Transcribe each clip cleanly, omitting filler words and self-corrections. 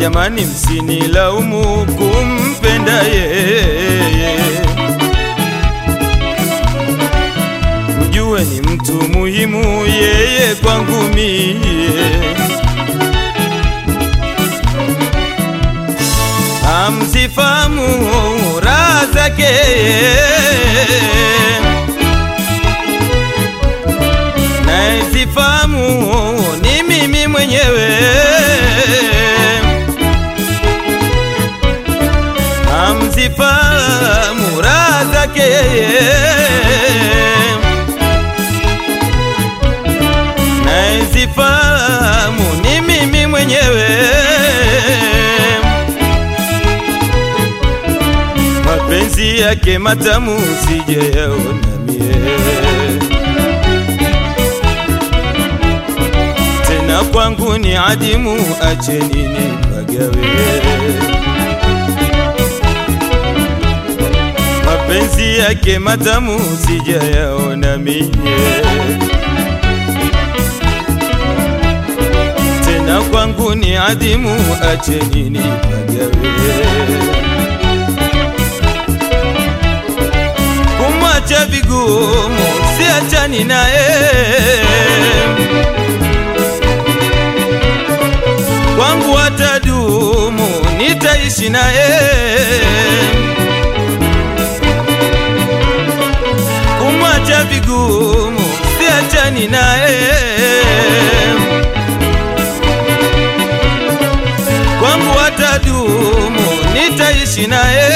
jamani msinilaumu kumpenda yeye, mjue ni mtu muhimu yeye kwangu mie. Amzifamu raha zake nazifamu ni mimi mwenyewe. Amzifamu raha zake nazifamu ni mimi mwenyewe. Mapenzi yake matamu sijayaona mie, tena kwangu ni adimu, acheni nipagawe. Mapenzi yake matamu sijayaona mie, tena kwangu ni adimu, acheni nipagawe. Kumwacha vigumu, siachani naye, kwangu atadumu, nitaishi naye. Kumwacha vigumu, siachani naye, kwangu atadumu, nitaishi naye.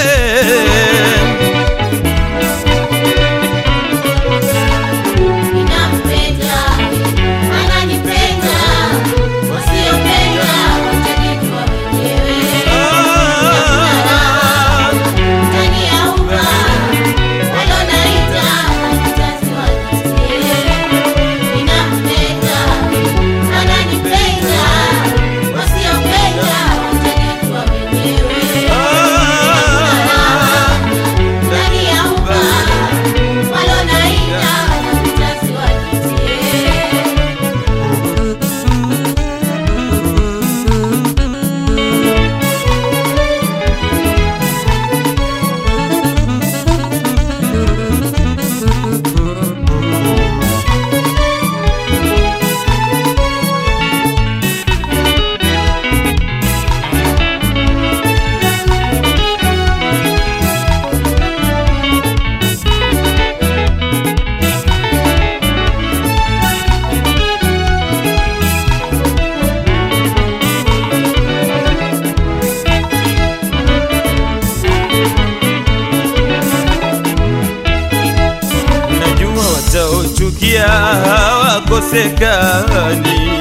Wataochukia hawakosekani,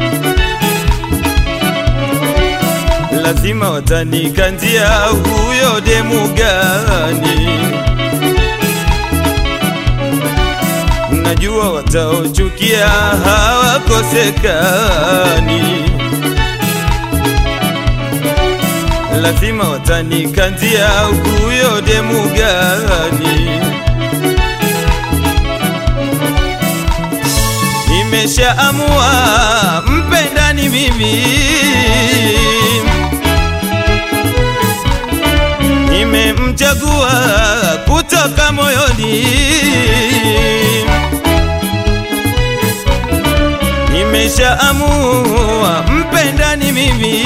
lazima watanikandia huyo demu gani. Najua wataochukia hawakosekani, lazima watanikandia huyo demu gani. Nimeshaamua mpenda ni mimi, nimemchagua kutoka moyoni. Nimeshaamua mpenda ni mimi,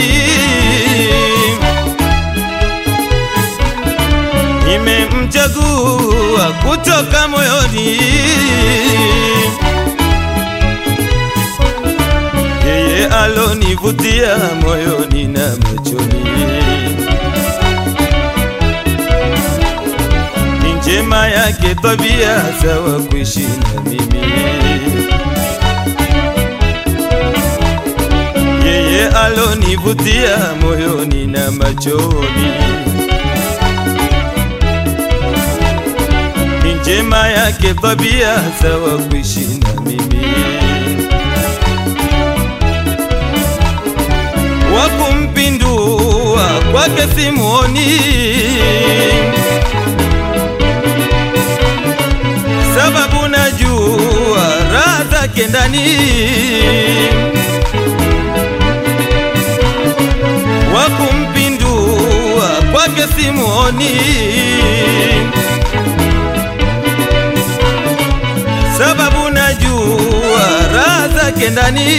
nimemchagua kutoka moyoni. Yeye alonivutia moyoni na machoni, ni njema yake tabia, sawa kuishi na mimi. Yeye alonivutia moyoni na machoni, ni njema yake tabia, sawa kuishi na mimi. Wakumpindua kwake simuoni, sababu najua raha zake ndani. rohoni, sababu najua raha zake ndani.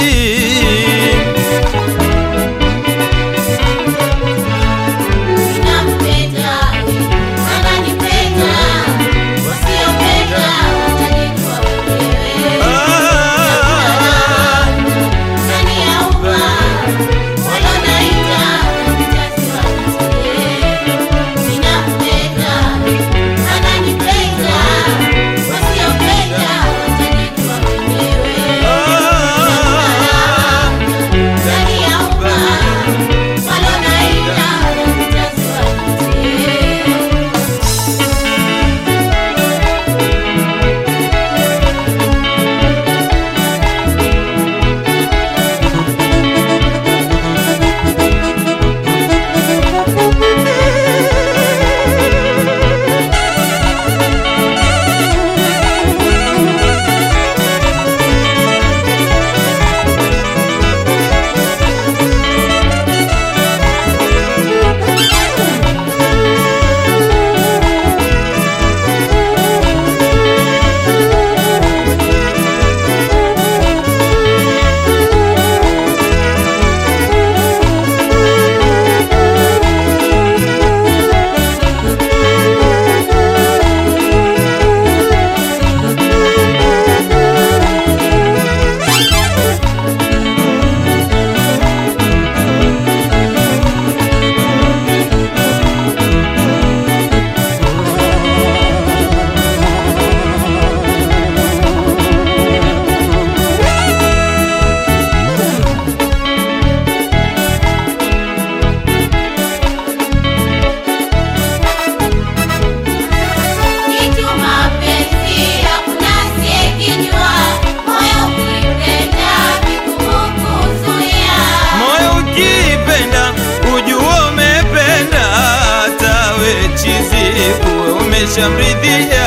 Umeshamridhia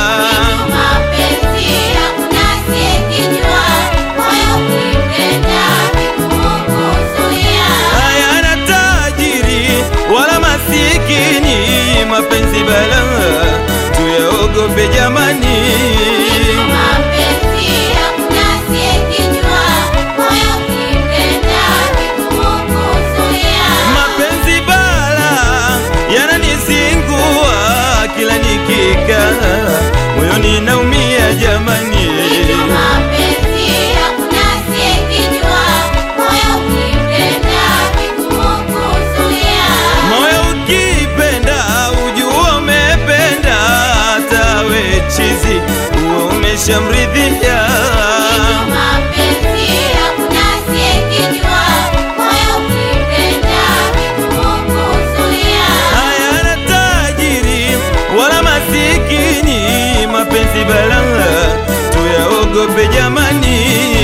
mapenzi hakuna asiyekijua, moyo ukipenda kukuzuia. hayana tajiri wala masikini, mapenzi balaa tuyaogope jamani. Mapenzi hakuna asiyekijua, moyo ukipenda kukuzuia. Mapenzi balaa yananizingua, kila nikikaa moyoni naumia jamani. Mapenzi hakuna asiyekijua, moyo ukipenda kukuzuia. Moyo ukipenda ujua umependa, hata we chizi uwe umeshamridhia. Mapenzi hakuna asiyekijua, moyo ukipenda kukuzuia. hayana tajiri wala masikini, mapenzi balaa tuyaogope jamani.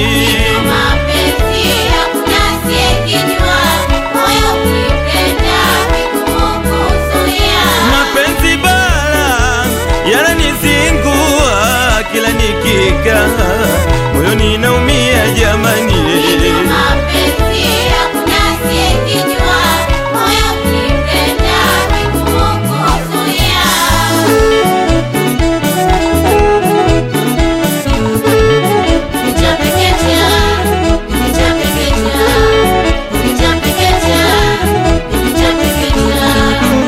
Mapenzi hakuna asiyekijua, moyo ukipenda kukuzuia. Mapenzi balaa yananizingua, kila nikikaa moyoni naumia jamani. Mapenzi hakuna asiyekijua, moyo ukipenda kukuzuia. Nitapeketea, nitapeketea, nitapeketea, nitapeketea.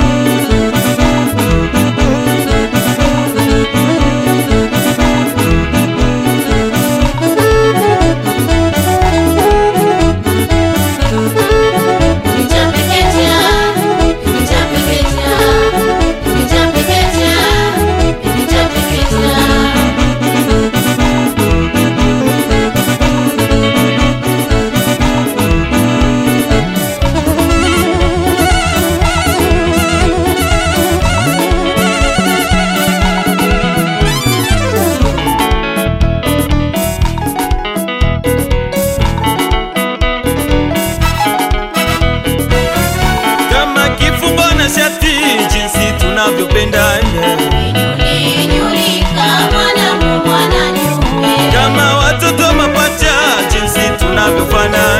tunavyopendana, kama watoto mapacha jinsi tunavyofanana.